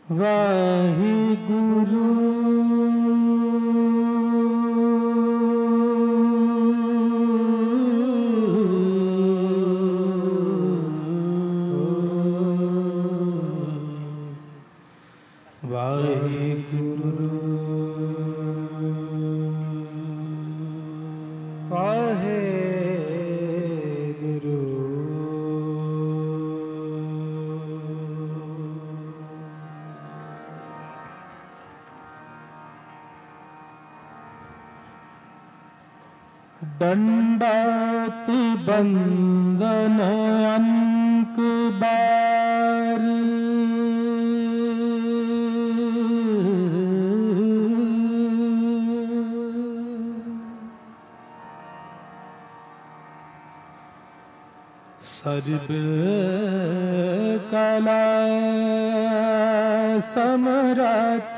वाहिगुरु वाहिगुरु वाहिगुरु दंडात बंदन अंक बार सर्व कला समरथ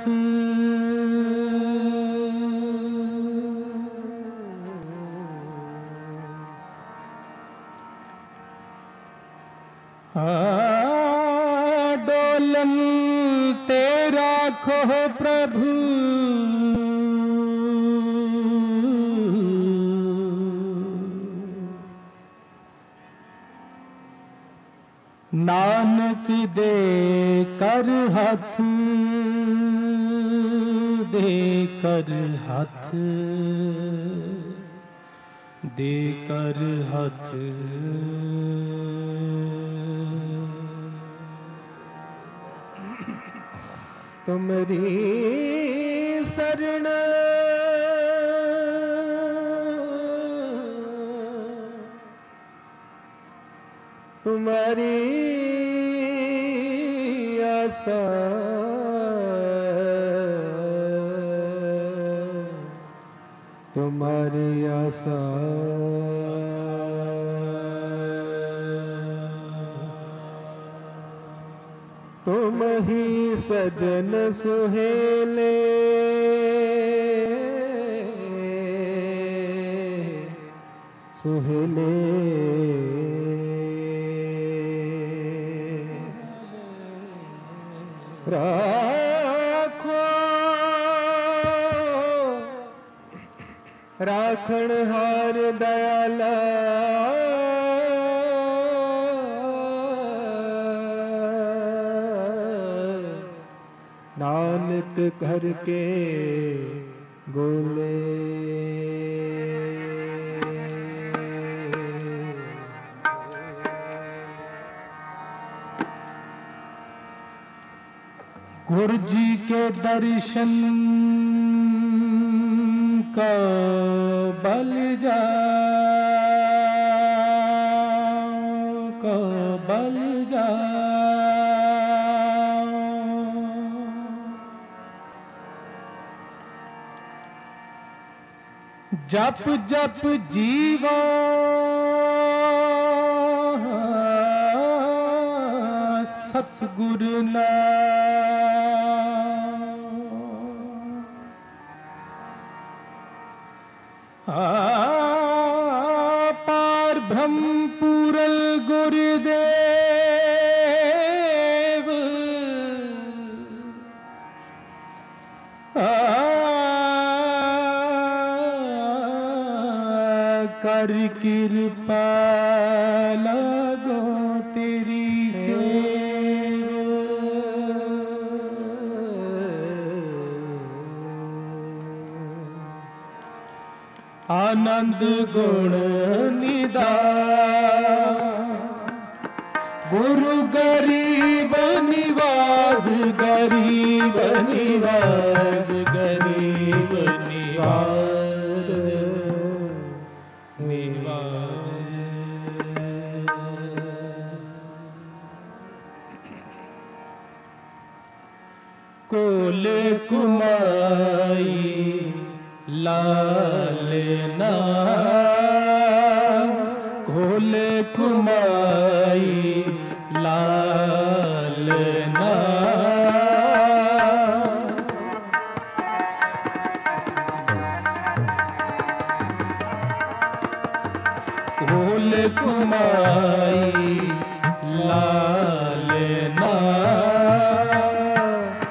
डोलन तेरा खो प्रभु नानक दे कर हाथ दे कर हाथ दे कर हाथ तुमरी शरण तुम्हारी आशा तुम्हारी आशा तुम ही सजन सुहेले सुहेले राखो राखण हार दयाला नानक करके गोले गुरु जी के दर्शन का बल जा जप जप जीवा सतगुरु पार ब्रह्म पूरल गुरुदेव कर कृपा लगो तेरी से आनंद गुण निधान गुरु गरीब निवास गरीब निवास गरीब निवास कोल कुमाई लालना कोल कुमाई लालना कोल कुमाई लालना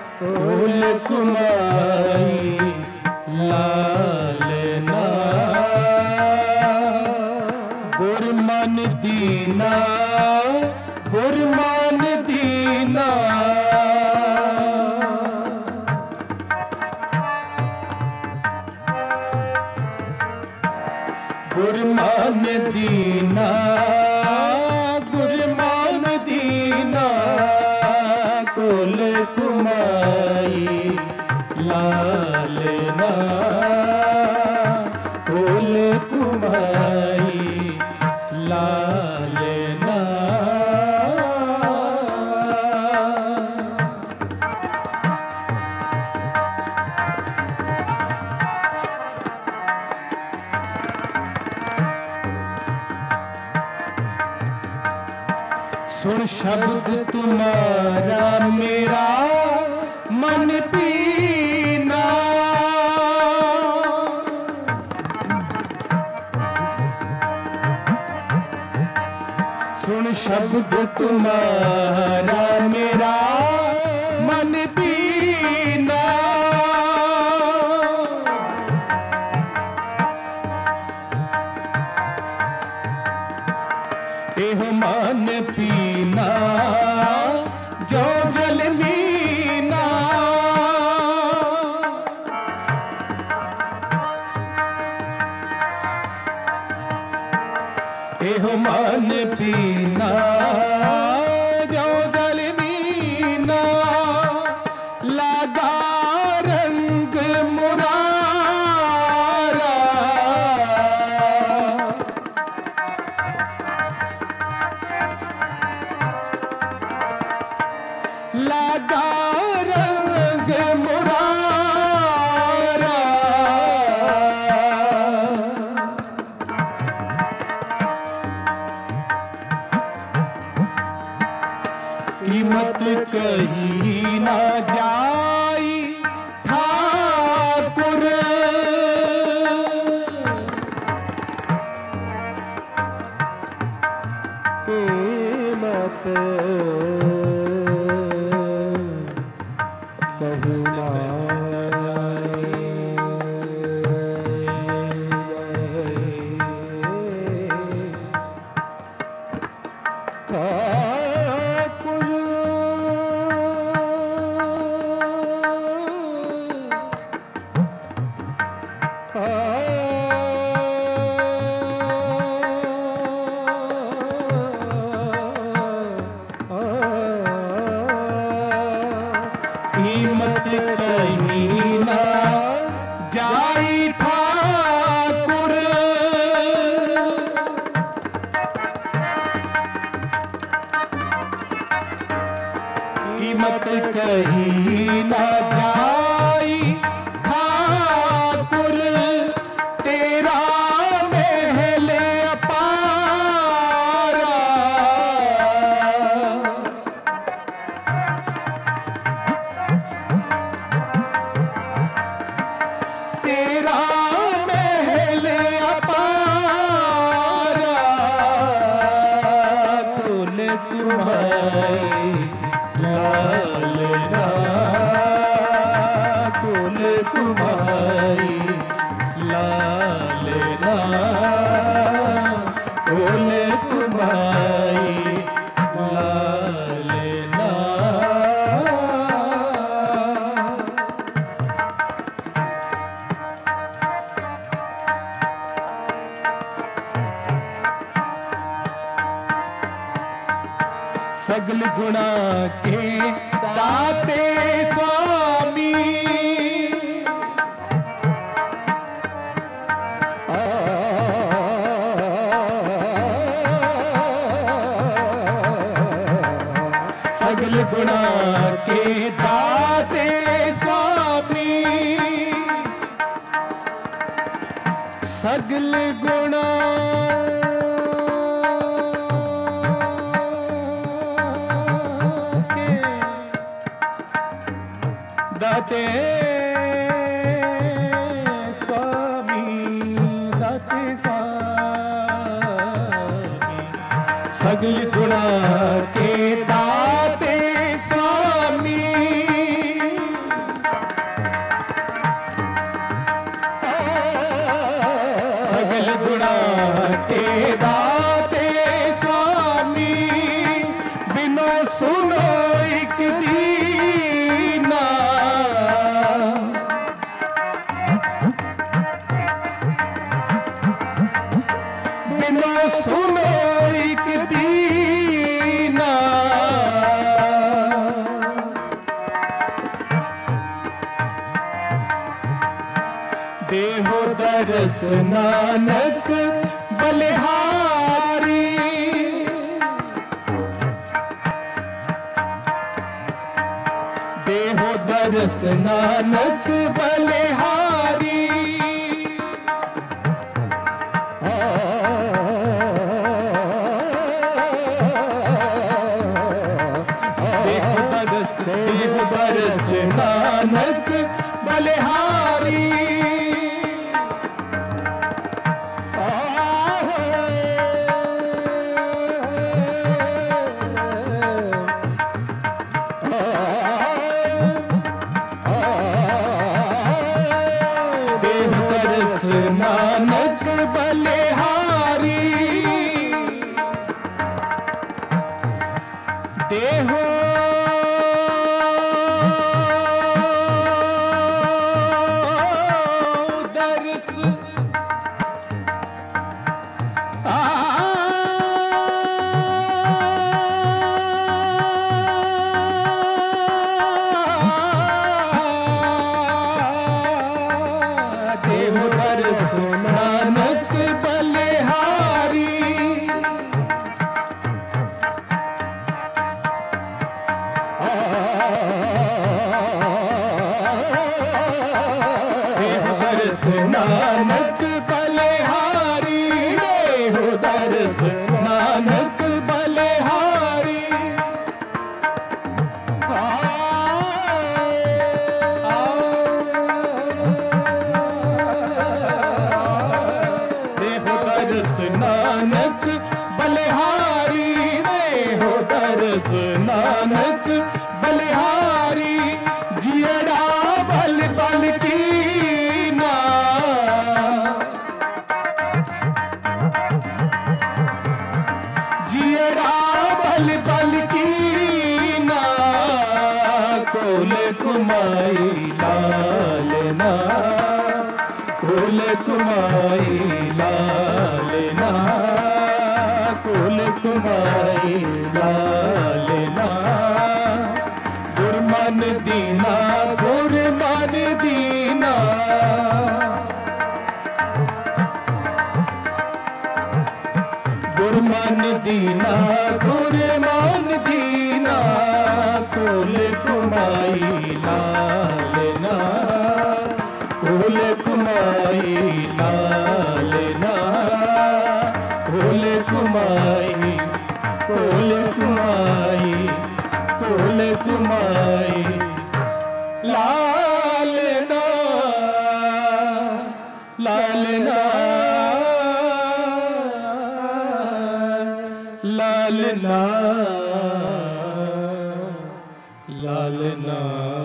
ढोल कुमाई लालना ढोल कुमाई लालना। सुन शब्द तुम्हारा मेरा मन पीना, सुन शब्द तुम्हारा मेरा मन पीना। एहो मन पीना जो जल मीना, एहो मन पीना जो जल मीना। लगा रंग मुरारा, लगा रंग मुरारा। कीमत कहीं ना जाई ठाकुर, कीमत कहीं ना कीमत कहीं ना जाई ठाकुर। कीमत कहीं ना जाई ठाकुर, तेरा महल अपारा। तेरा महल अपारा, ढोल कुमाई लालना ढोल कुमाई लालना ढोल कुमाई लालना। सगल गुणा के दाते स्वामी, सगल गुणा के दाते स्वामी। सगल गुणा दाते स्वामी, दाते स्वामी। सगल गुणा के दाते स्वामी, सगल गुणा के दाते स्वामी। बिनो सुनो एक दीना, बिनो सुनो एक दीना। देहो दरस नानक बलिहारी। देहो दरस नानक बलिहारी। देहो दरस नानक बलिहारी। नानक बलिहारी। देहो दरस नानक बलिहारी। देहो दरस नानक बलिहारी। देहो दरस नानक बलिहारी। नानक बलिहारी। देहो दरस नानक बलिहारी। जियड़ा बल बल कीना। जियड़ा बल बल कीना। कोल कुमाई लालना। कोल कुमाई लालना। कोल कुमाई लालना। गुरमन दीना। गुरमन दीना। गुरमन दीना। गुरमन दीना। कोल कुमाई लालना। कोल कुमाई लालना। कोल कुमाई। कोल कुमाई। कोल कुमाई लालना। लालना। लालना। लालना।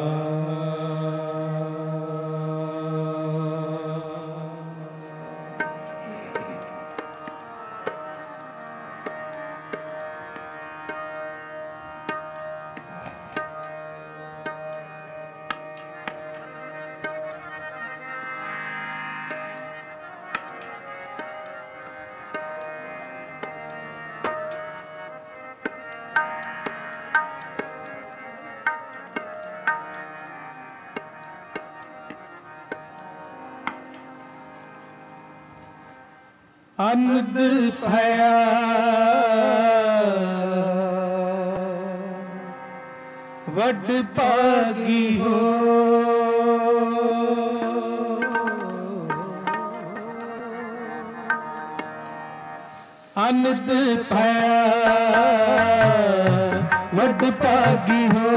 अनद भया वड पागी हो। अनद भया वड पागी हो।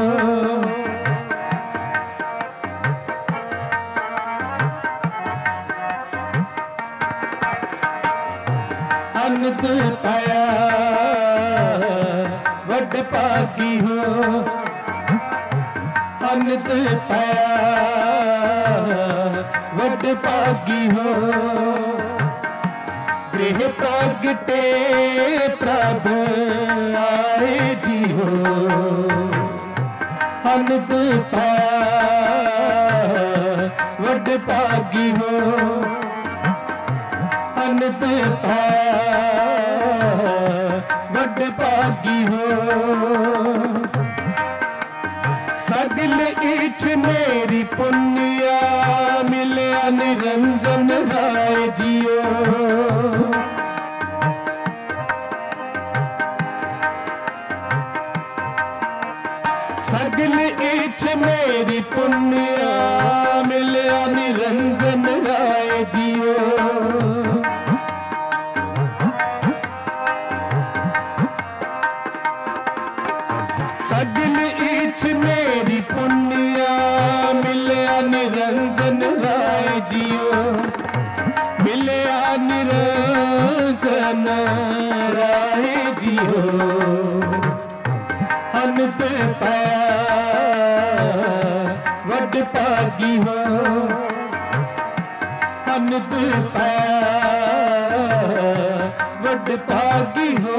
अनद पाया वड पागी हो। अनद पाया वड पागी हो। गृह प्रगटे प्रभ आए जी हो। अनद पाया वड पागी हो। अनद पाया वड पागी हो। सगल इच मेरी पुण्या मिले निरंजन। मेरी पुण्या मिलिया निरंजन राय जियो। सगल इच मेरी पुण्या मिलिया निरंजन राय जियो। मिलिया निरंजन राय जियो। अनंत पाया वड भागी हो। अनंत पाया वड भागी हो।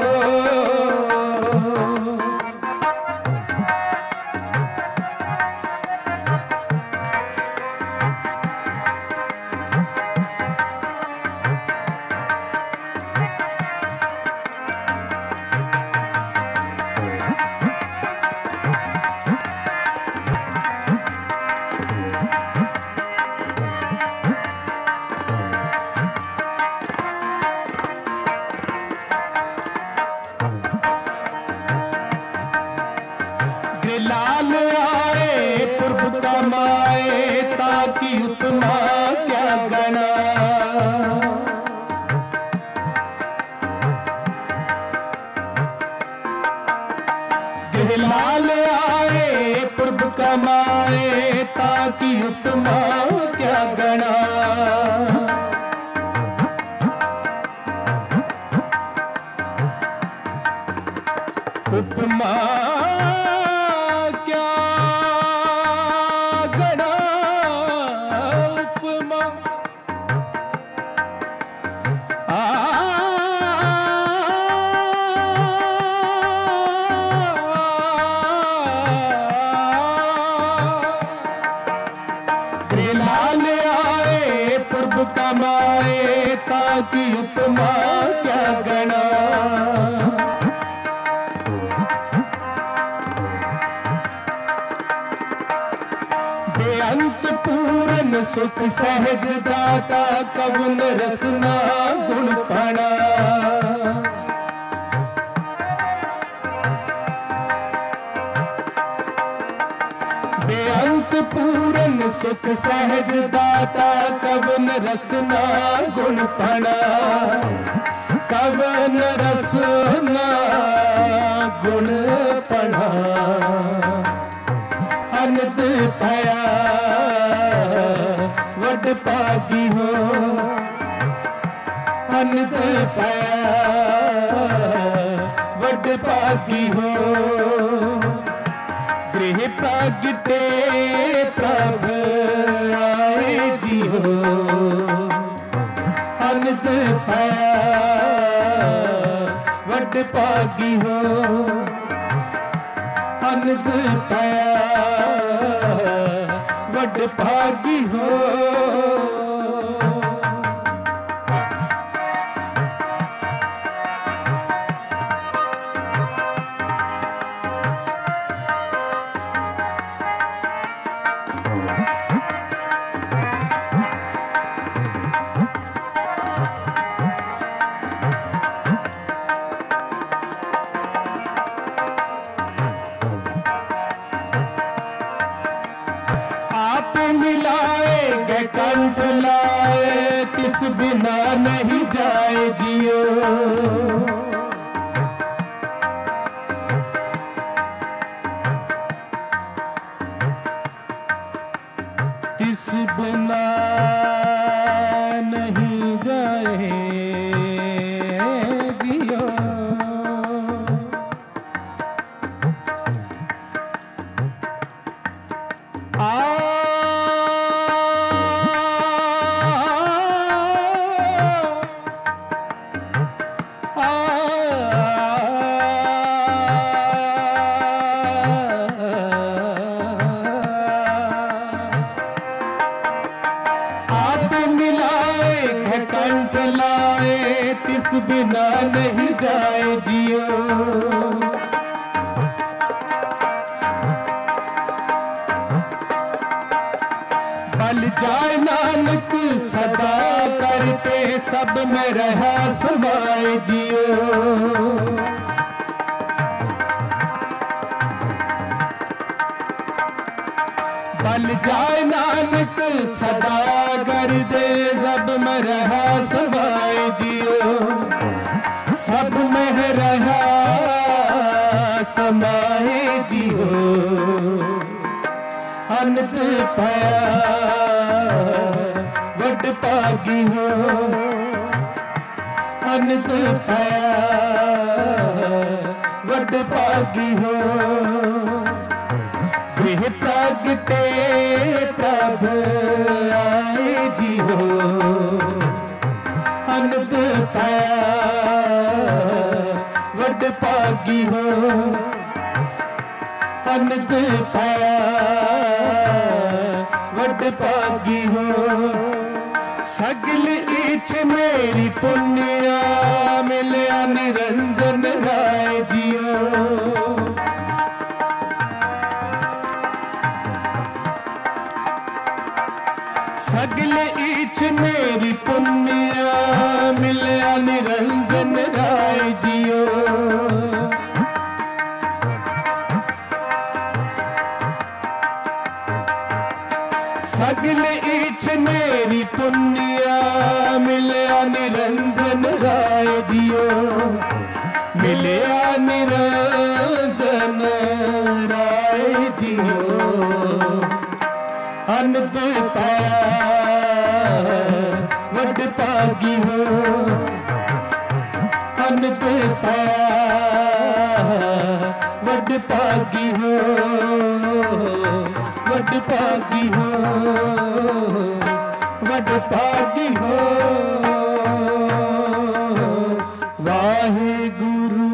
लाल आए पुरब कमाए ताकि उपमा क्या गणा। लाल आए पुरब कमाए ताकि उपमा क्या गणा। उपमा लाल आए पुरब कमाए ताकि उपमा क्या गणा। बेअंत पूरन सुख सहज दाता कवन रसना गुण पड़ा। बेअंत पूरन सुख सहज दाता कवन रसना गुण पड़ा। कवन रसना गुण पड़ा। अनंत पाया वड भागी हो। अनंत पाया वड भागी हो। गृह प्रगटे प्रभ आए जियो। अनंत पाया वड भागी हो। अनंत पाया वड भागी हो। कंठ लाए तिस बिना नहीं जाए जियो। तिस बिना नहीं जाए जियो। कंठ लाए तिस बिना नहीं जाए जियो। बल जाए नानक सदा करते सब में रहा समाए जियो। पल जाए नानक सदा कर दे, सब में रहा समाए जियो, सब में रहा समाए जियो। अनंत पाया वड भागी हो, अनंत पाया वड भागी हो। गृह प्रगटे प्रभ आए जियो, अनंत पाया वड भागी हो, अनंत पाया वड भागी हो। सगल इच मेरी पुण्या मिलया निरंजन राय जियो, सगल इच मेरी पुण्या मिलया निरंजन राय जियो। सगल इच मेरी पुण्या मिलया निरंजन राय जियो, मिलया निरंजन राय जियो। अनंत पाया वड भागी हो, अनंत पाया वड भागी हो, वड भागी हो, वड भागी हो। वाहे गुरु।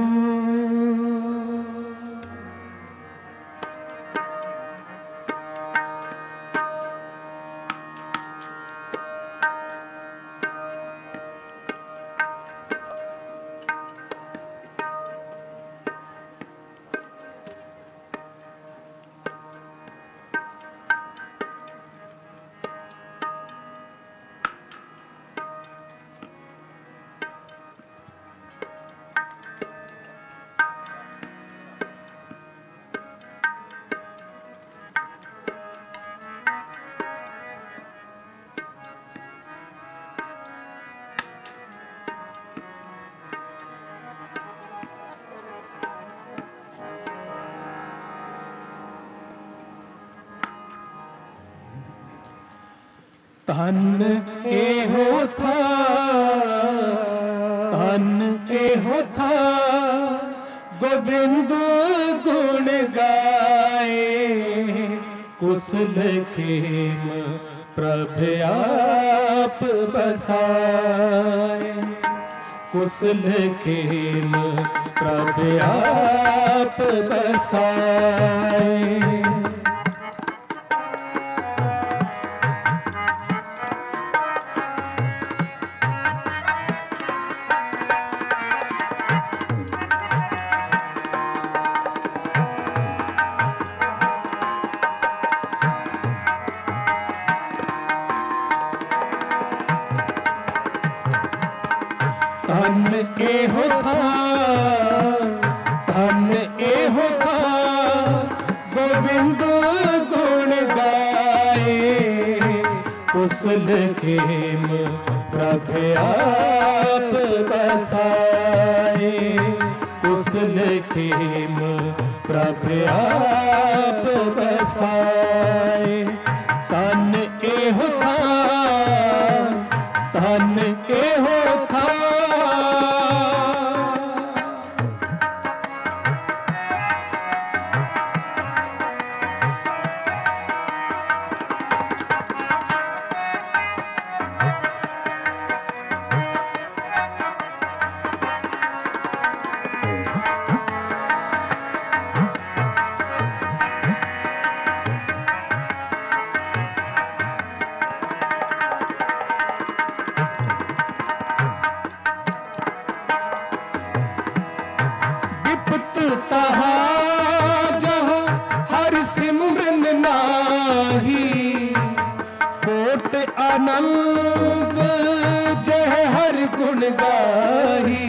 धन एहो था, धन एहो था गोविंद गुण गाए, कुशल खेम प्रभ आप बसाए, कुशल खेम प्रभ आप बसाए। धन एहो था, धन एहो था गोविंद गुण गाए, कुशल खेम प्रभ आप बसाए, कुशल खेम प्रभ आप बसाए। धन एहो था, धन एहो था। आनंद जय हर गुण गाही,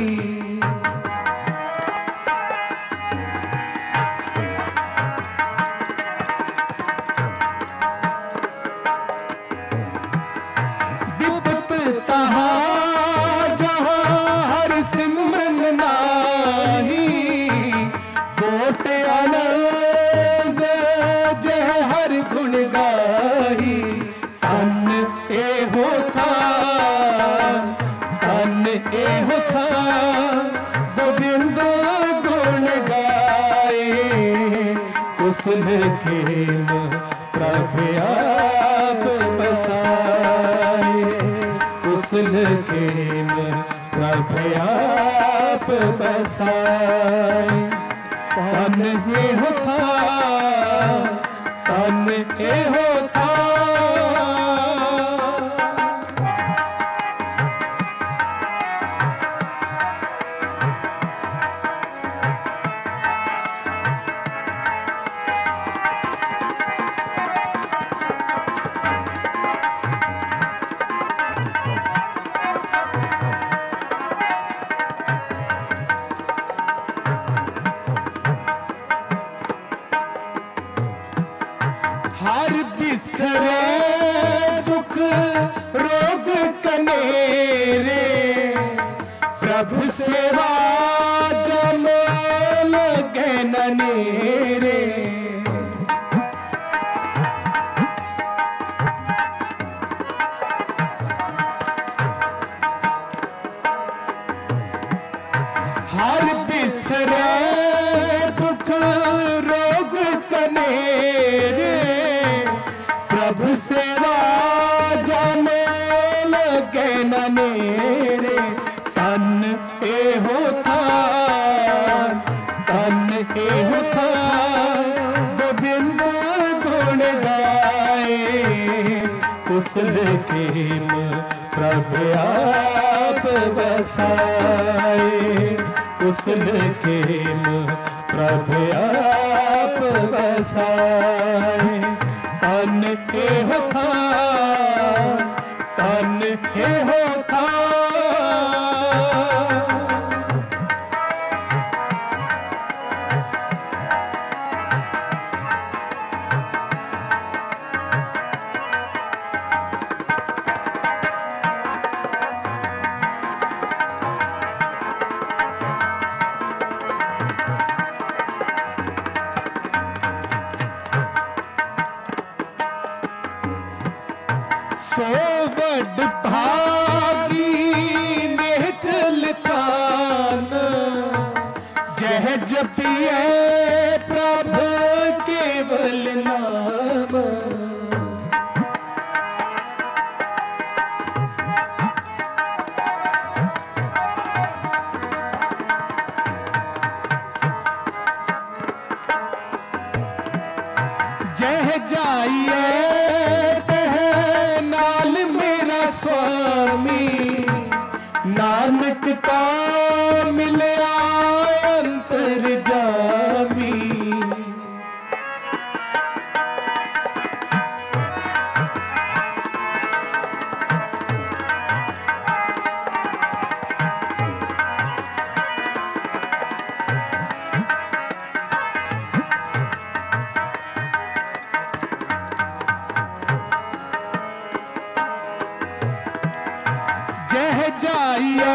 एहो था। हर बिसरे दुख रोग कनेरे, प्रभु सेवा जम लगे ननेरे। हर बिसरे दुख रोग कनेरे, प्रभु सेवा जाने लगे ननेरे। तन एहो था, तन एहो था, गोविंद गुण गाए। कुशल खेम प्रभु आप बसाए, कुशल खेम प्रभु आप बसाए। तन एहो था, तन एहो था। सो बड़ भागी ने चलतान, जह जपिए प्रभु केवल नाम। जह जाइए नानक का मिलया अंतर्जामी। जह जाइए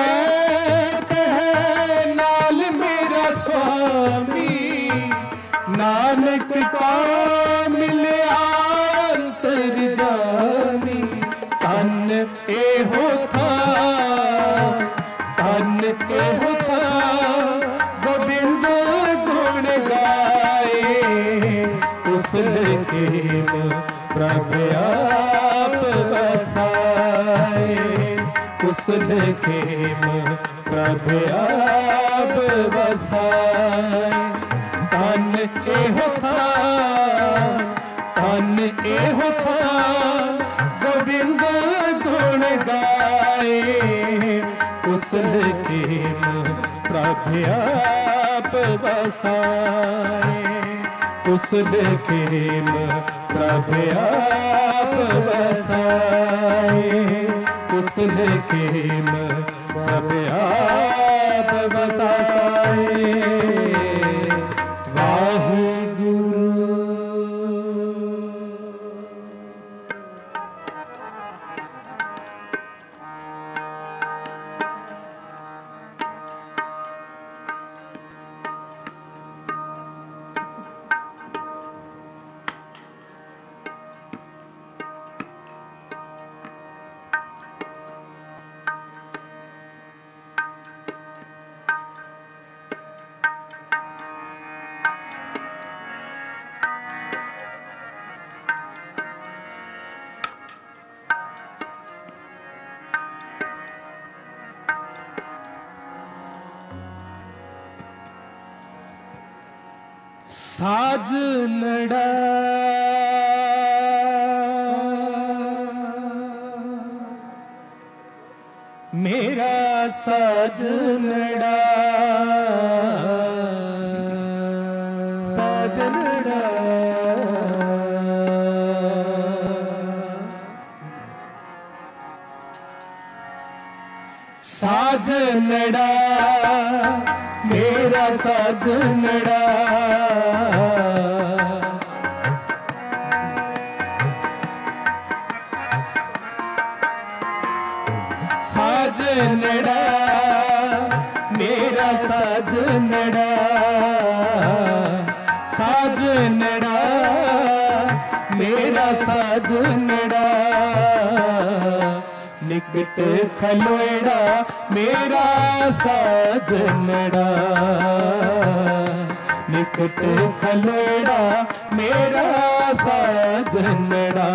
कहे नाल मेरा स्वामी, नानक का मिलया अंतर्जामी। तन एहो था, तन एहो था, गोविंद गुण गाए। कुशल खेम प्रभु आप बसाए, कुशल खेम प्रभु आप बसाए। तन एहो था, तन एहो था, गोविंद गुण गाए। कुशल खेम प्रभु आप बसाए, कुशल खेम प्रभु आप बसाए। कुशल खेम प्रभु आप बसाए। वाहिगुरु। साज नड़ा मेरा साजनड़ा साजनड़ा साजनड़ा मेरा साजनड़ा साजनड़ा मेरा साजनड़ा साजनड़ा मेरा साजनड़ा निकट खलोड़ा मेरा साजनड़ा निकट खलोड़ा मेरा साजनड़ा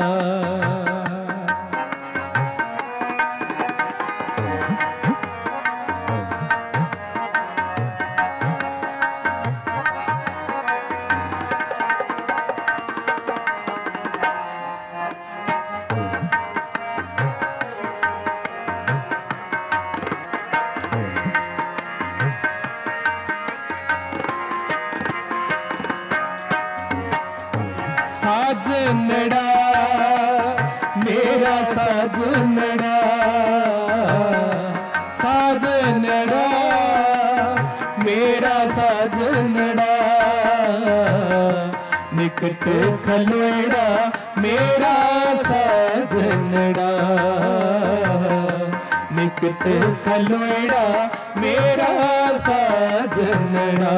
साजनड़ा मेरा साजनड़ा साजनड़ा मेरा साजनड़ा निकट खलोड़ा मेरा साजनड़ा निकट खलोड़ा मेरा साजनड़ा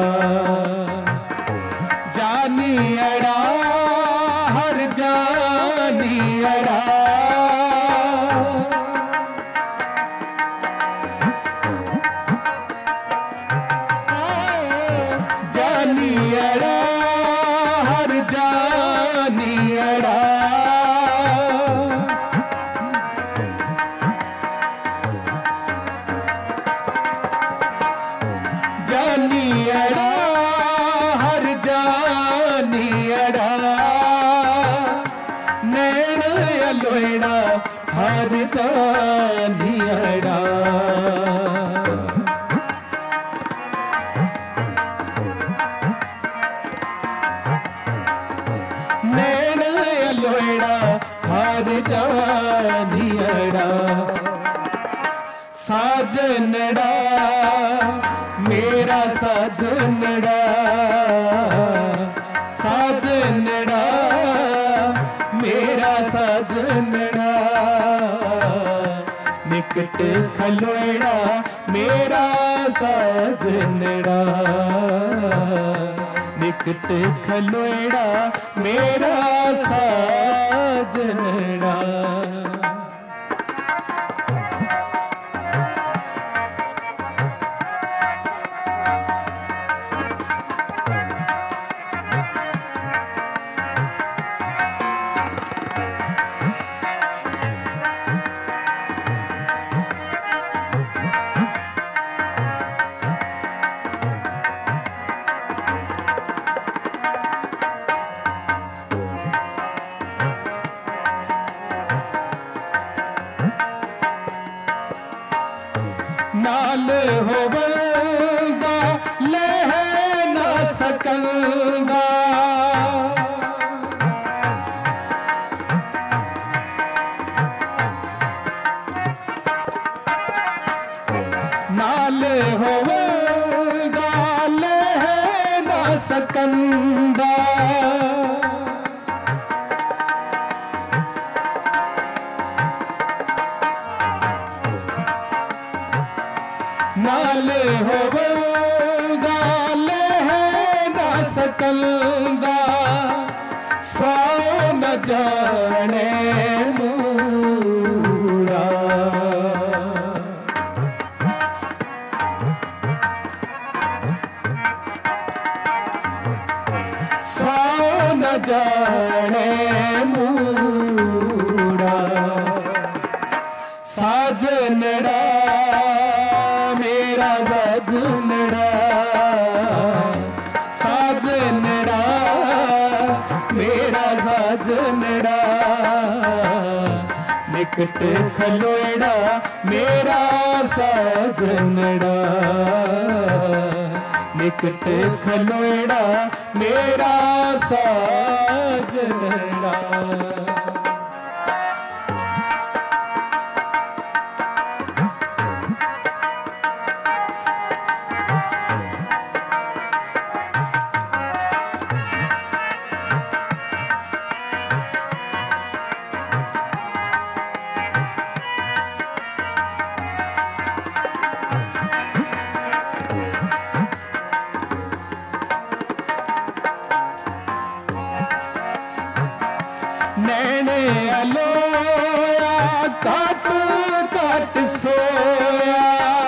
जानियड़ा हर जानियड़ा जानियड़ा हर जानियड़ा जानियड़ा हर जानियड़ा नैन अलोड़ा हर जानियड़ा नैन अलोड़ा हर जानियड़ा साजनड़ा मेरा साजनड़ा साजनड़ा मेरा साजनड़ा निकट खलोड़ा मेरा साजनड़ा निकट खलोड़ा मेरा साजनड़ा नाल होवंदा लह ना सकंदा नाल होवंदा लह ना सकंदा नाल होवंदा लह ना सकंदा सौ न जाने मूड़ा सौ न जाने मूड़ा साजनड़ा मेरा साजनड़ा साजनड़ा मेरा साजनड़ा निकट खलोड़ा मेरा साजनड़ा, निकट खलोड़ा मेरा साजनड़ा। नैने अलोया काट काट सोया,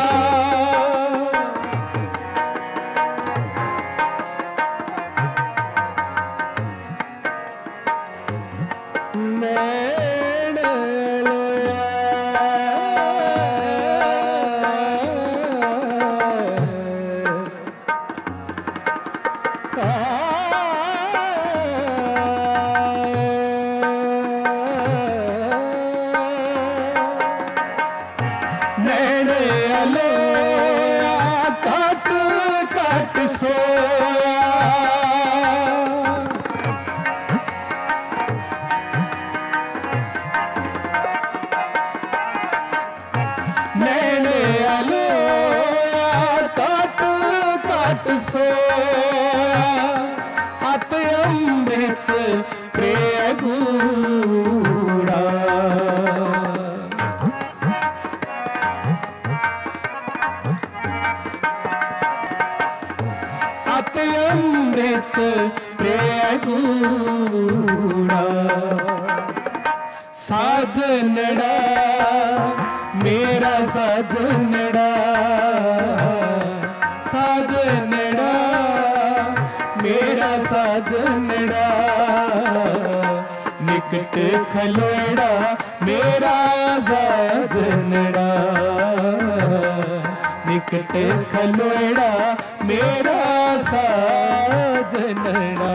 नैने काट काट सोया, नैने अलोया काट काट सोया, अत अमृत प्रिय गूढ़ा, अत अमृत प्रिय गूढ़ा। साजनड़ा मेरा साजनड़ा, साजनड़ा मेरा साजनड़ा, निकट खलोड़ा मेरा साजनड़ा, निकट खलोड़ा मेरा साजनड़ा।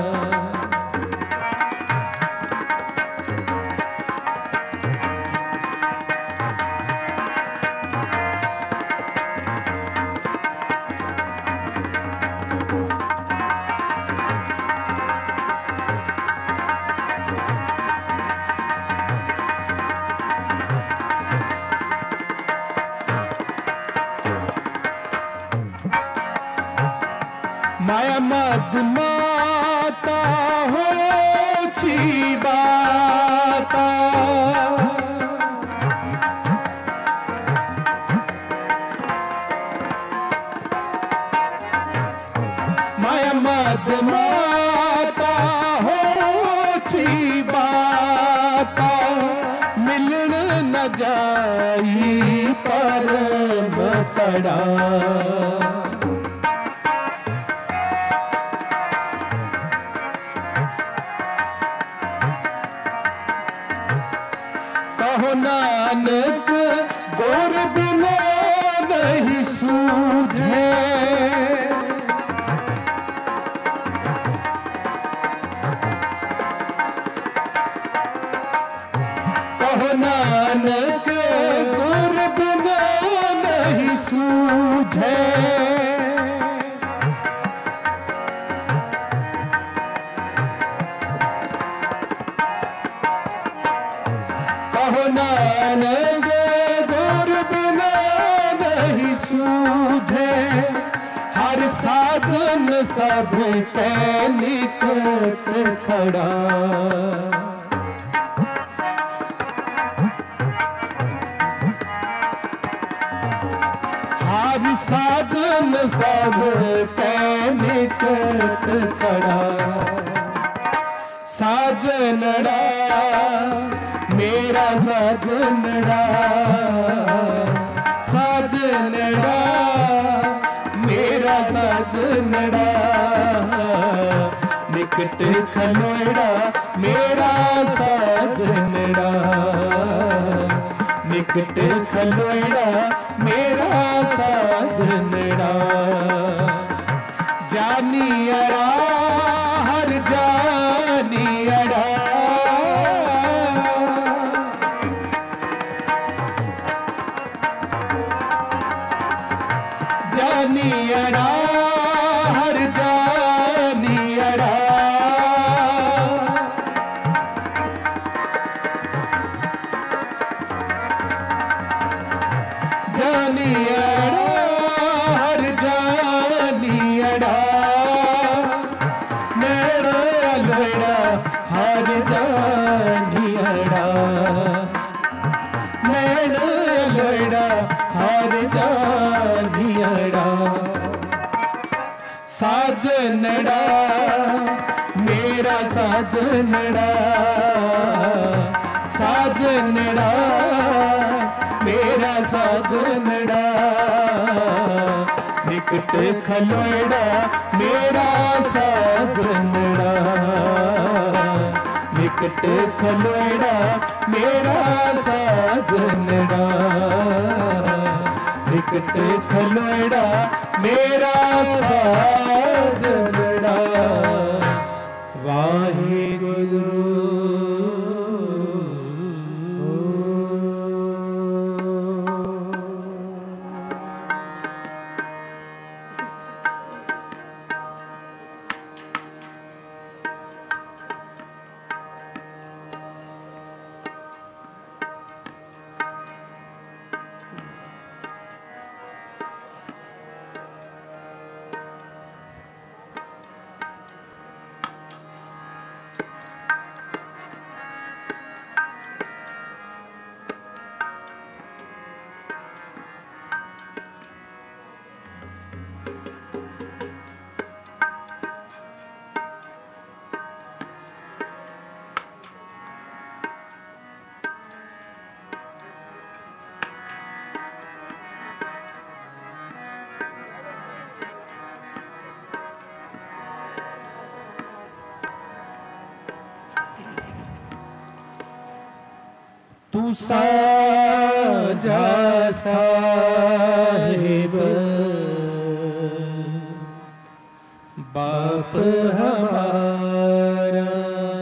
माया मद माता हो छी बाता, माया मद माता हो छी बाता, मिलन न जाई परम तड़ा, कहो नानक गुर बिना नहीं सूझे, कहो नानक गुर बिना नहीं सूझे, कहो नानक गुर बिना नहीं सूझे, हर साधन सब के निकट खड़ा, हर साधन सब के निकट खड़ा। साजनड़ा मेरा साजनड़ा, साजनड़ा मेरा साजनड़ा, निकट खलोड़ा मेरा साजनड़ा, निकट खलोड़ा मेरा साजनड़ा। जानी अड़ा हर जानी अड़ा, साजनड़ा मेरा साजनड़ा साजनड़ा मेरा साजनड़ा निकट खलोड़ा मेरा साजनड़ा निकट खलोड़ा मेरा साजनड़ा निकट खलोड़ा मेरा साजनड़ा वाहिगुरु तू साजा साहिब बाप हमारा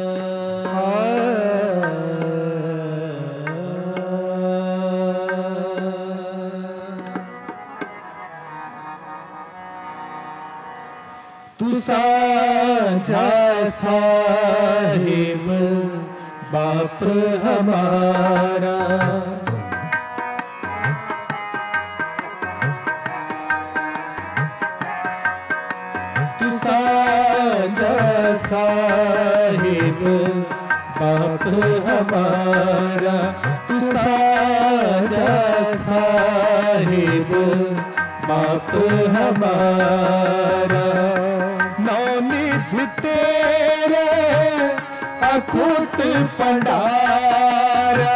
तू साजा साहिब बाप हमारा तू साजा साहिब बाप हमारा तू साजा साहिब बाप हमारा नौनिध तेरे अखूट पंडारा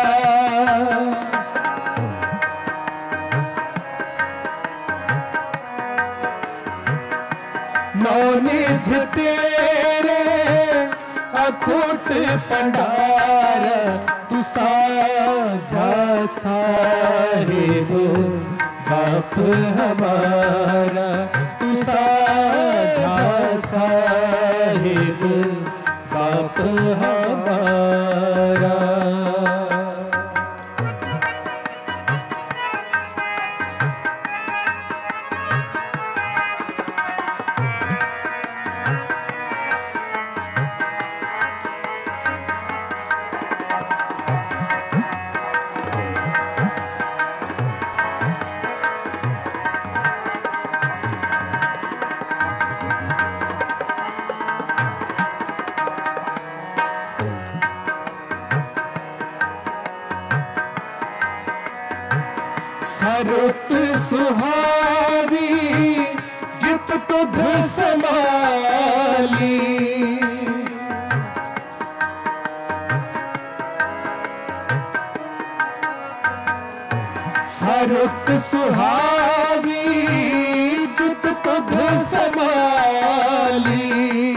नौनिध तेरे अखूट पंडारा तू साजा साहिब बाप हमारा तू साजा साहिब बाप हमारा सरुत सुहावी जित तुध समाली सरुत सुहावी जित तुध समाली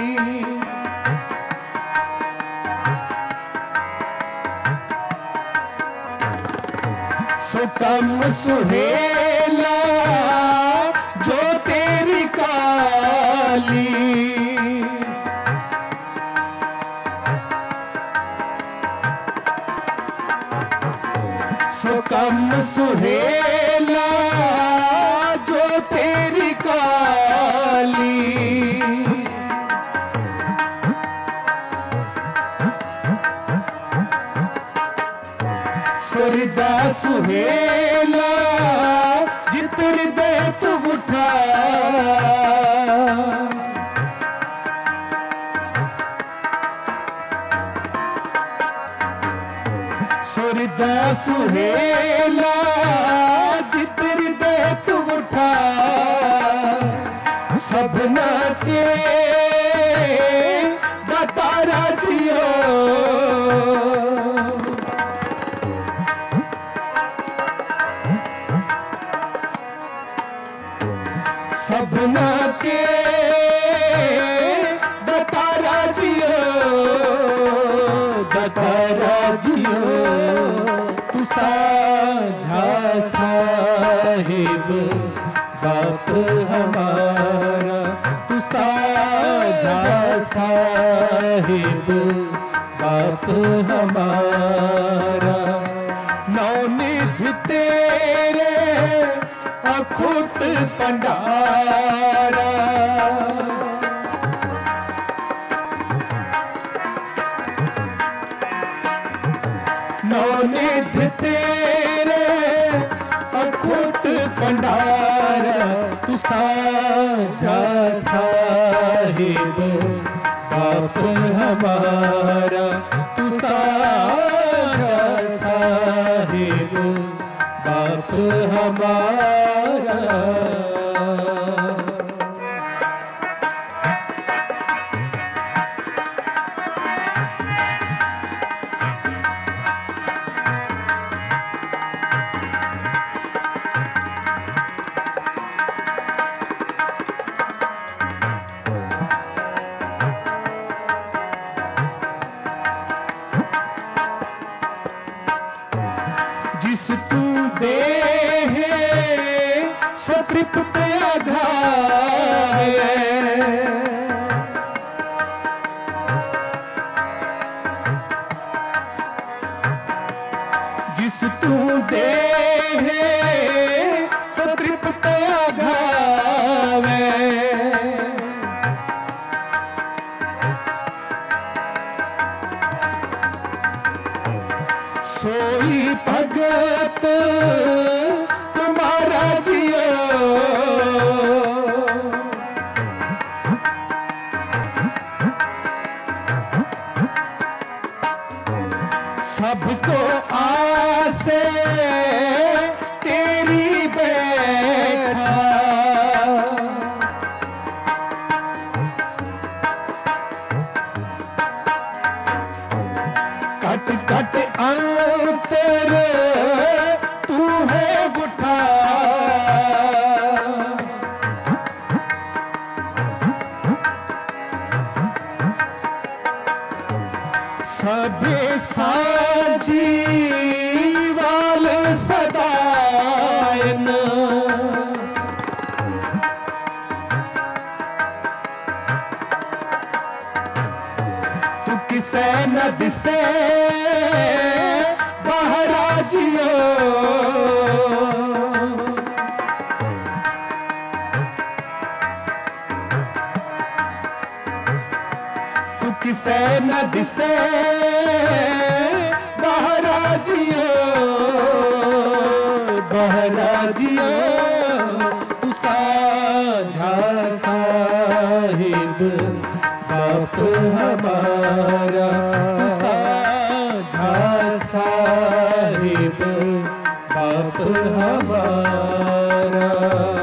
सुतम सुहेला जो तेरी काली सुकम सुहेला जो तेरी काली सुरदा सुहेला जित हृदय तू उठा सुरदा सुहेला जित हृदय तू उठा सबना के दातारा जियो सबना के दातारा जियो तू साझा साहिब बाप हमारा तू साझा साहिब बाप हमारा नौनिधि तेरे अखुट पंडारा नौनिधि तेरे अखुट पंडारा तू साझा साहिब बाप हमारा तू साझा साहिब बाप हमारा जिस तू दे सतृप्त आधार जिस तू दे सतृप्त आधार सोई भगत तुम्हारा जियो सबको आसे तेरी बैठा कट कट अंतर तू है बुठा सभे साजी वाल सदायन तू किसे न दिसे बहरा जियो तू किसे न दिसे बहरा जियो तू साझा साहिब बाप हमारा तू साझा साहिब बाप हमारा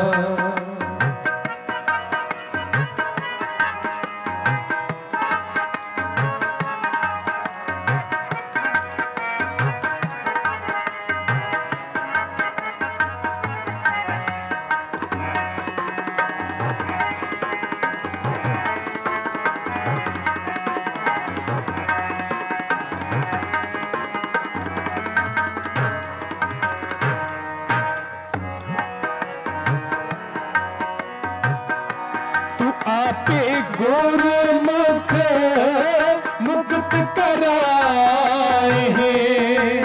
आपे गुरमुख मुक्त कराए हैं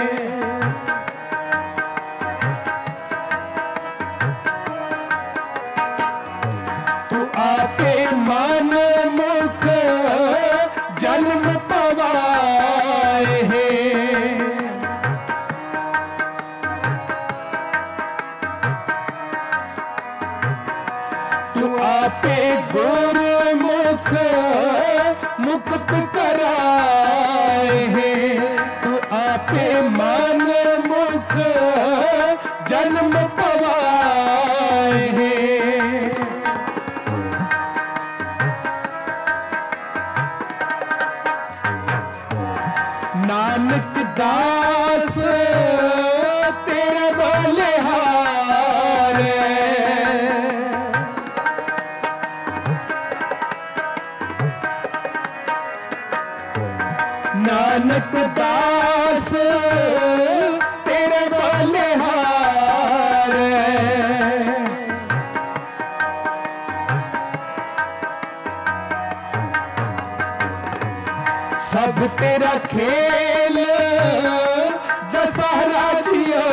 तू आपे मन मुख जन्म पवाए हैं तू आपे गुरमुख मुक्त कराए हैं तू आपे मन मुख जन्म पवाए हैं नानक दास तेरे बलिहारे, नानक दास तेरे बलिहारे, सब तेरा खेल दशहरा जियो,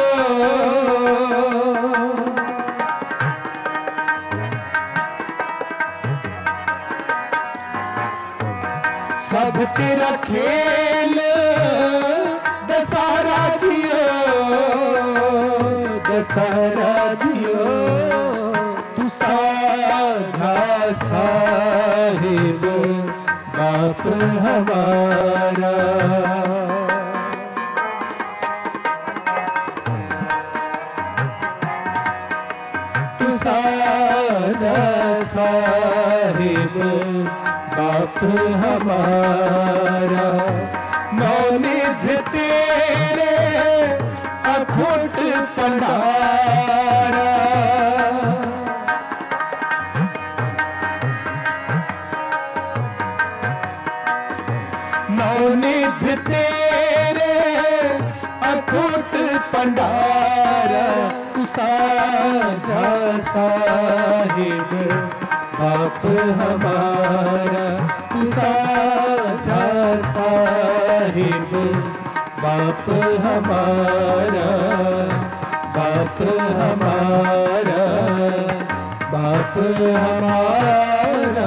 सब तेरा खेल दशहरा जियो, दशहरा जियो। तू साधा साहिब बाप हमारा, तू साधा साहिब बाप हमारा, नौनिधि तेरे अखुट पंडारा, नौनिधि तेरे अखुट पंडारा, तू साझा साहिब बाप हमारा, तू साझा साहिब बाप हमारा, बाप हमारा, बाप हमारा।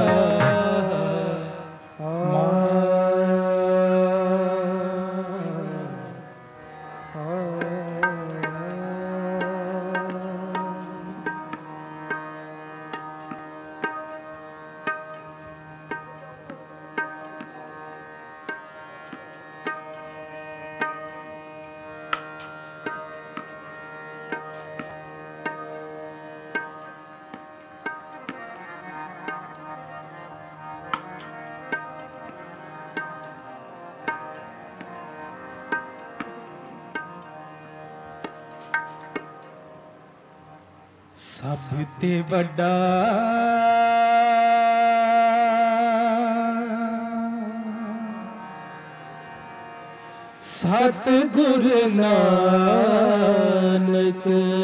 सब ते वड्डा सतगुर नानक,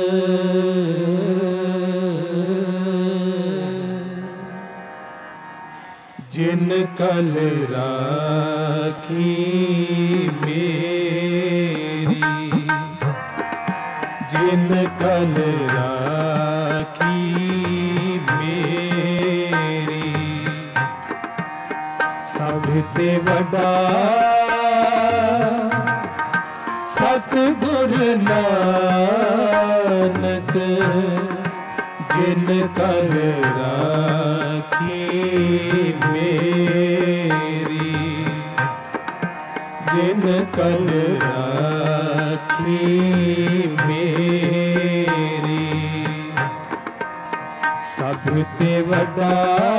जिन कल राखी मेरी, जिन कल राखी मेरी, सब ते वड्डा सतगुर नानक, जिन कल राखी मेरी, जिन कल राखी मेरी, सब ते वड्डा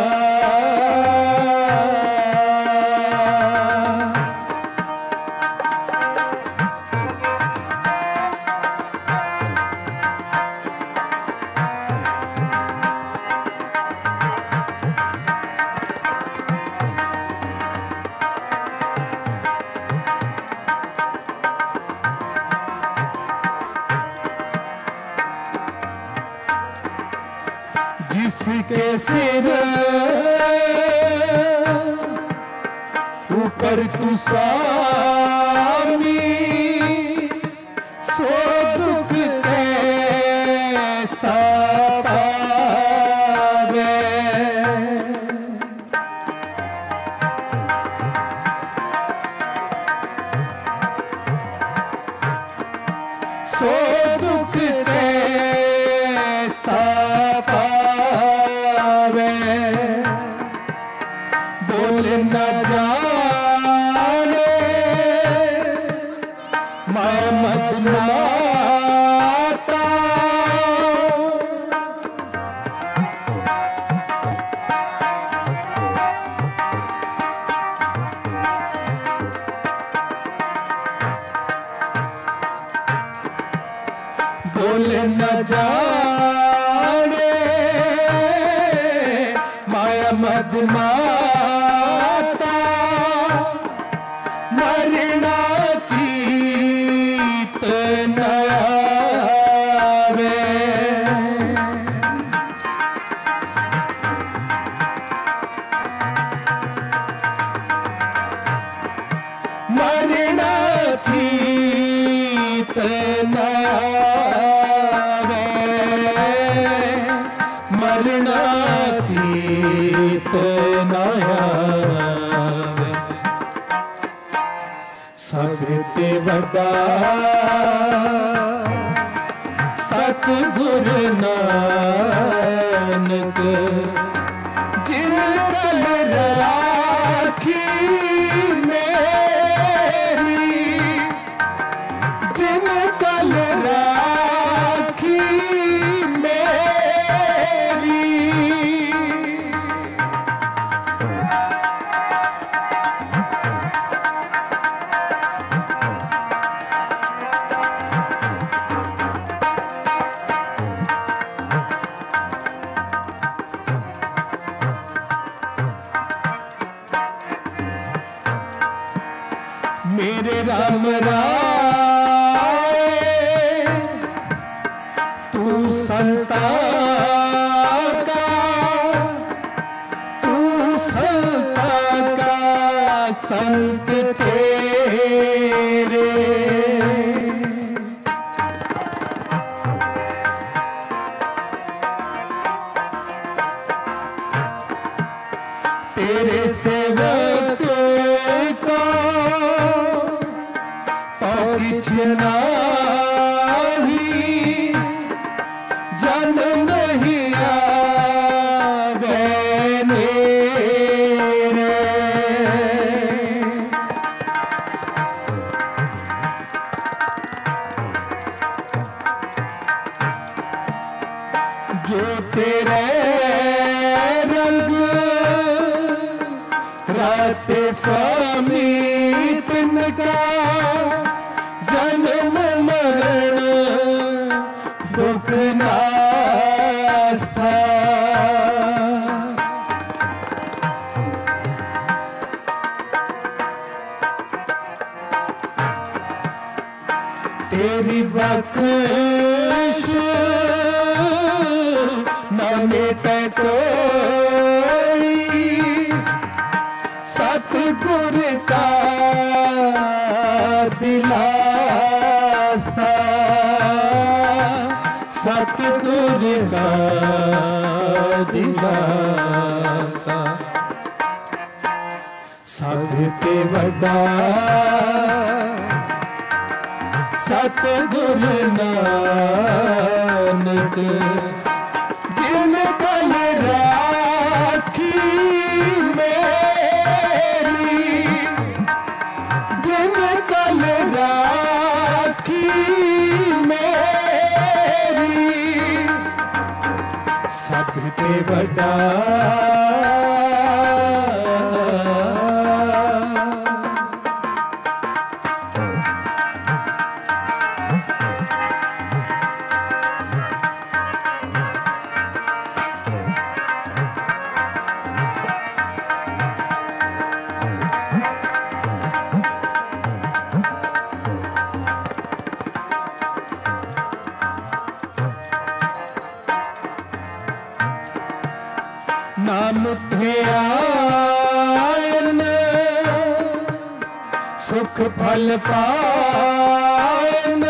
जिसके सिर ऊपर तू स्वामी, सो दुख कैसा पावे, सो दुख कैसा पावे, बोल न जाने मैं मत माता, मोल न जाने माया मद माता मरना चीत न आवे मरना चीत न आवे मरना चीत न आवे सबते वड्डा सतगुर नानक जिन कल राखी मेरी जिन कल राखी मेरी मेरे राम राय तू संता का तू संता का संत तेरे तेरे सेवक को किछ नाही जन नहीं आवे नेरे जो तेरे रंग राते स्वामी तिनका जन्म मरण दुख नासा तेरी बख्श न मिटे कोई सतगुर का दिलासा सतगुर का दिलासा सबते वड्डा सतगुर नानक जिन कल राखी मेरी जिन कल राखी मेरी सबते वड्डा नाम ध्यान सुख फल पान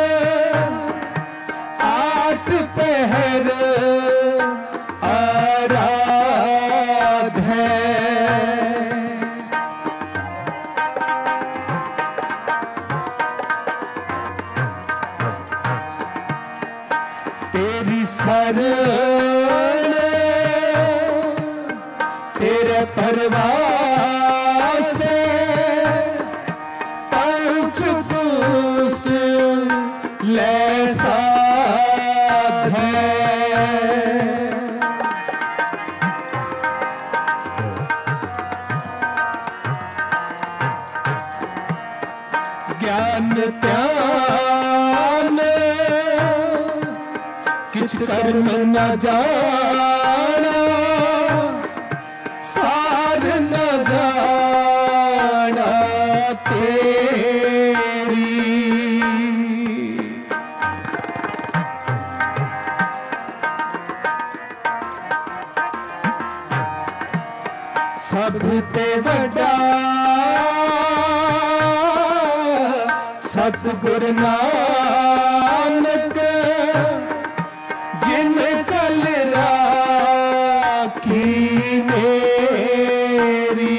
आठ पहर आराध है तेरी शरण तेरे परवास से पंच दुष्ट ले साध है ज्ञान त्यान किछ कर्म न जाना, सार न जाना तेरी। सब ते वड्डा सतगुर नानक, जिन कल राखी मेरी।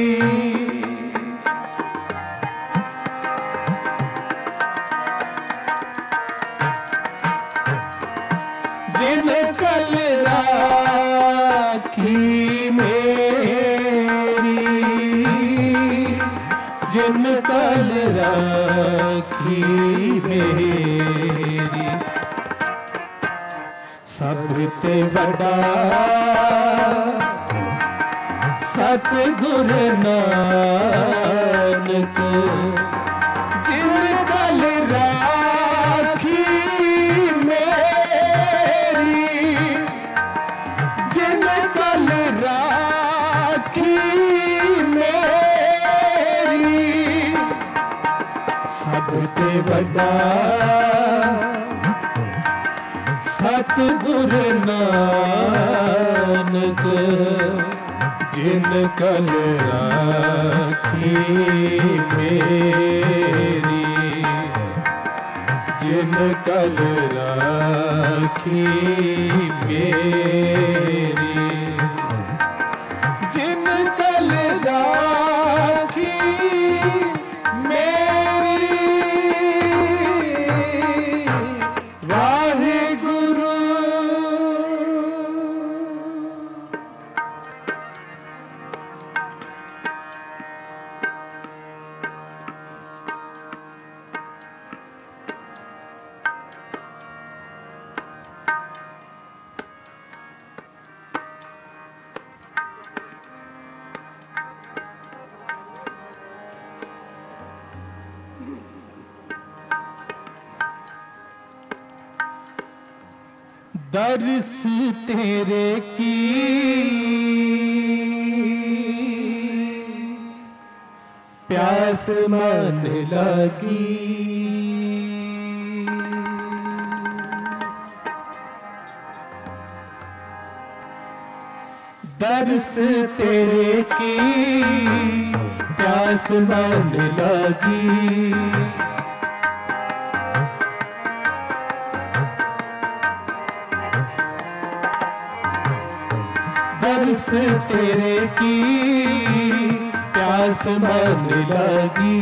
जिन कल राखी मेरी, जिन कल राखी मेरी। सब ते बड़ा सतगुर नानक, जिन कल राखी मेरी, जिन कल राखी मेरी। सब ते बड़ा सतगुर नानक, जिन कल राखी मेरी, जिन कल राखी मेरी, जिन कल राखी मेरी। वाहिगुरु। दर्श तेरे की प्यास मन लगी, दर्श तेरे की प्यास मन लगी। दर्श तेरे की प्यास मन लगी,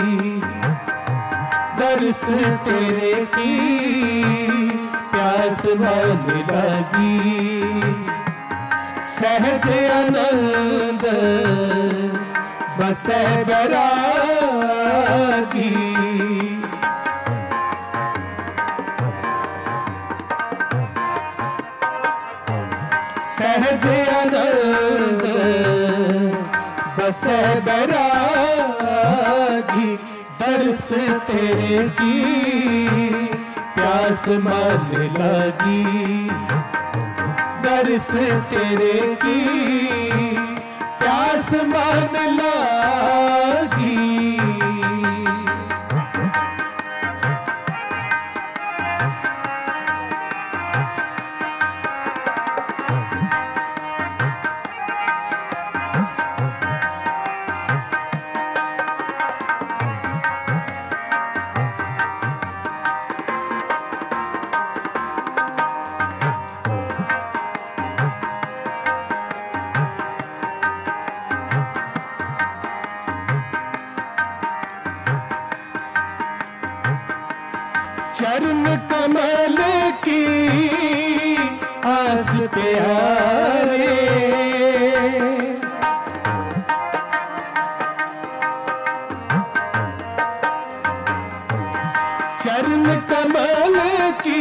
दर्श तेरे की प्यास मन लगी। सहज आनंद बसे बैरागी, सहज आनंद बसे बैरागी। दर्श तेरे की प्यास मन लगी, दर्श तेरे की प्यास मन लगी। चरण कमल की आस प्यारे, चरण कमल की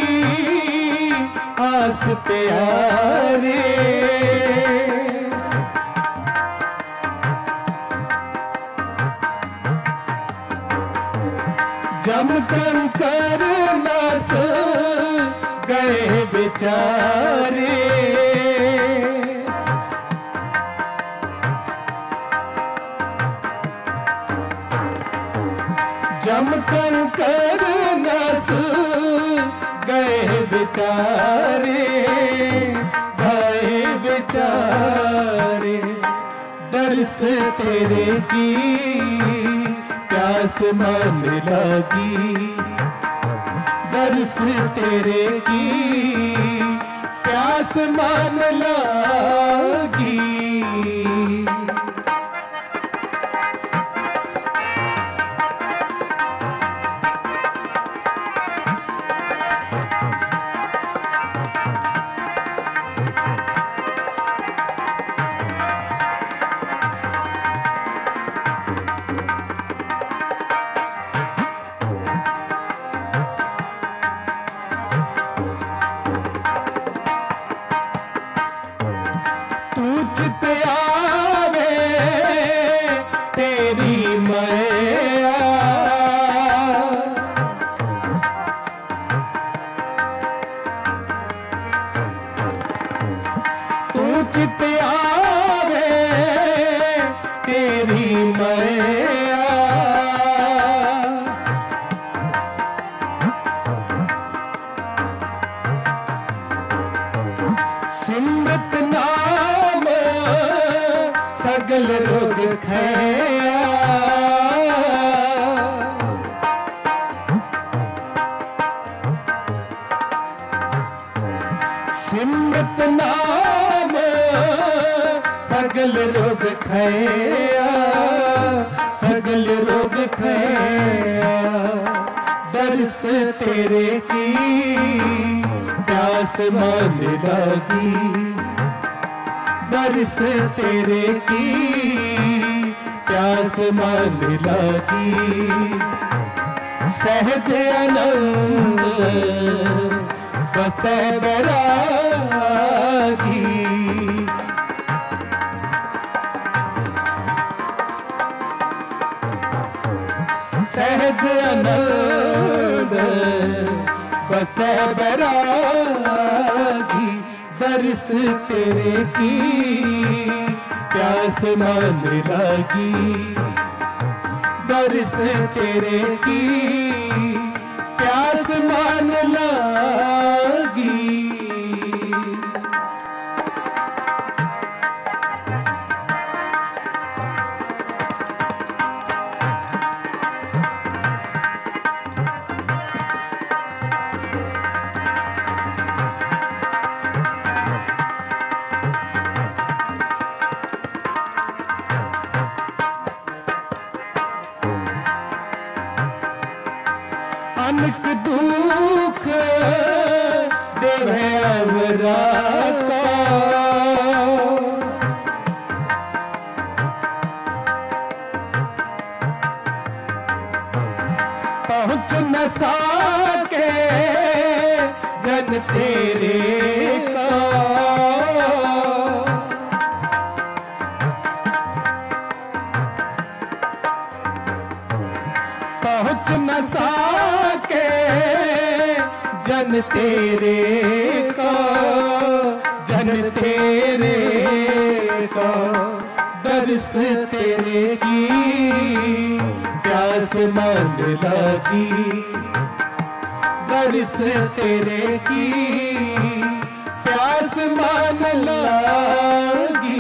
आस प्यारे। जम कंकर नास गए विचारे। जम कंकर नस गए बेचारे, गए बेचारे। दर्श तेरे की प्यास मन लगी, दर्श तेरे की प्यास मन लगी। चित आवे तेरी मैया, सिमरत नाम सगल रोग खैया। सिमरत नाम सगल रोग खैया, सगल रोग खैया। दर्श तेरे की प्यास मन लगी, दर्श तेरे की प्यास मन लगी। सहज आनंद बसे बैरागी, सहज आनंद बसे बैरागी। दर्श तेरे की प्यास मन लगी, दर्श तेरे की प्यास मन लगी। अनक दुख देवे अवराता, पहुँच न सके जन तेरे का। पहुँच न सके जन तेरे का, जन तेरे का। दर्श तेरे की प्यास मन लगी, दर्श तेरे की प्यास मन लगी।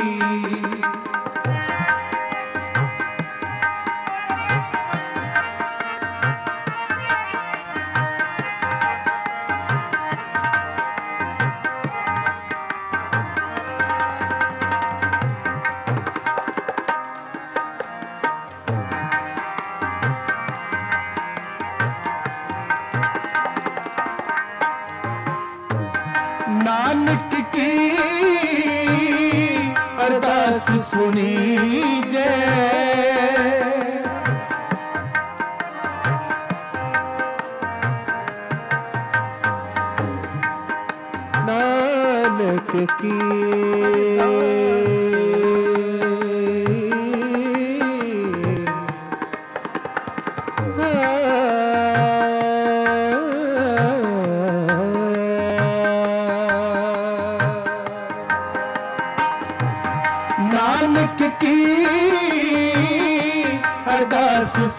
नानक की अरदास सुनी जय, नानक की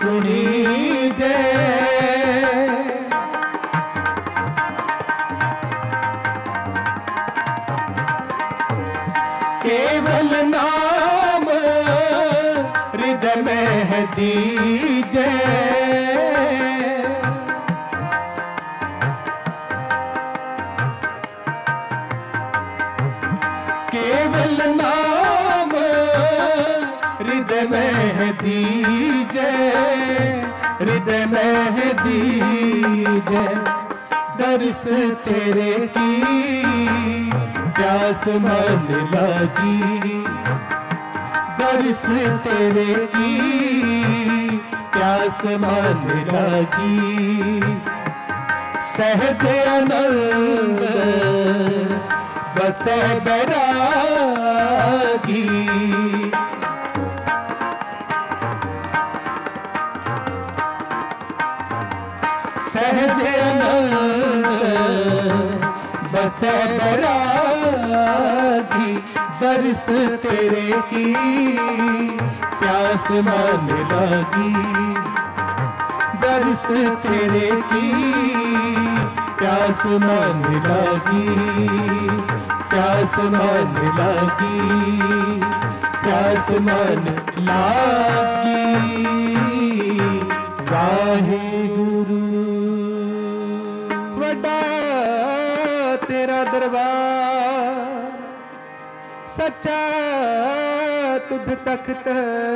सुनी जय। केवल नाम हृदय में है दीजे, केवल नाम हृदय में है दीजे, हृदय में है दीजे। दर्श तेरे की प्यास मन लगी, दर्श तेरे की प्यास मन लगी। सहज आनंद बसे बैरागी, सहज आनंद बसे बैरागी। दर्श तेरे की प्यास मन लगी, दर्श तेरे की प्यास मन लगी, प्यास मन लगी, प्यास मन लगी। वाहेगुरु वड्डा तेरा दरबार, सच्चा तुध तख्त,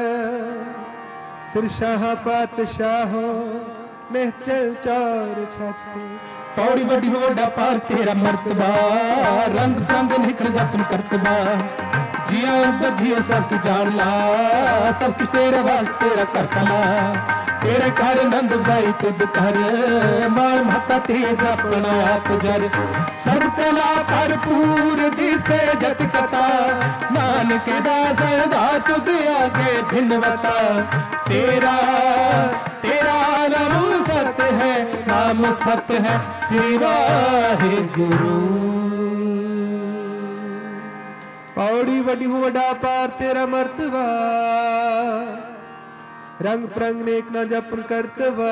सिर शाह पातशाहो निहचल चार छाछे। पौड़ी बड़ी हो वड्डा पार तेरा मर्तबा, रंग रंग निखर जपन करतबा। जिया अंदर जियो सब कुछ जान ला, सब कुछ तेरे वास्ते तेरा करतला। तेरे घर नंद भाई तुद कर, मार महता तेज अपना आप जर। सब कला भरपूर दिसे जत कथा, नानक दास दा तुद आगे भिन्नवता। तेरा तेरा नाम सत्य है, नाम सत्य है श्री वाहेगुरु। पौड़ी वडी वडा पार तेरा मर्तबा, रंग प्रंग नेक न जपन करतबा।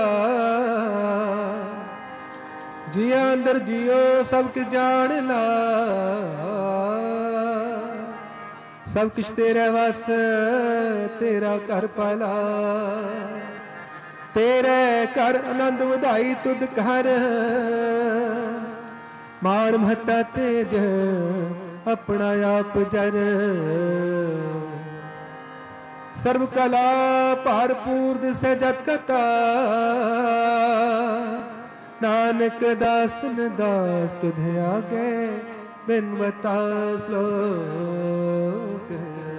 जिया अंदर जियो सब कुछ जान ला, सब कुछ तेरे वास तेरा कर पाला। तेरे कर आनंद वधाई तुद कर, मान महता तेज अपना आप जर। सर्व कला भरपूर दिसे जत कथा, नानक दास न दास तुझे आगे बिनवता श्लोक।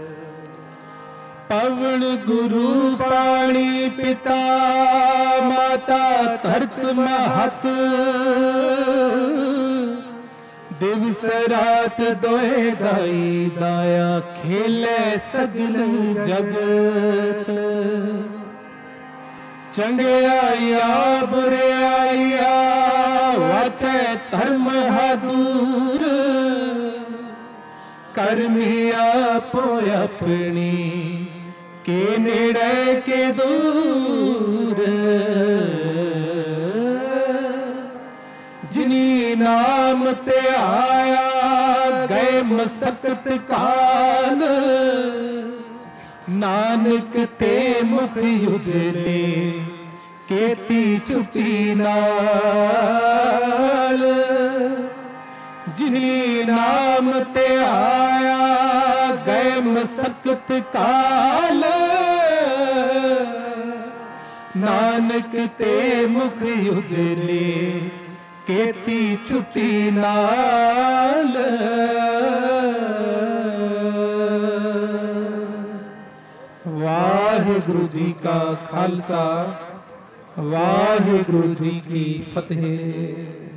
पवन गुरु पाणी पिता माता धरत महत, दिवस रात दोए दाई दाया खेले सगल जगत। चंगियाया बुराइया वाचे धर्म दूर, करमी आपो अपनी के नेड़े के दूर। जिनी नाम ते आया गए मसकत काल, नानक ते मुख उजले केती छुटी नाल। जिनी नाम ते आया गए मसकत काल, नानक ते मुख उजले केती छुटी नाल। वाहिगुरु जी का खालसा, वाहिगुरु जी की फतेह।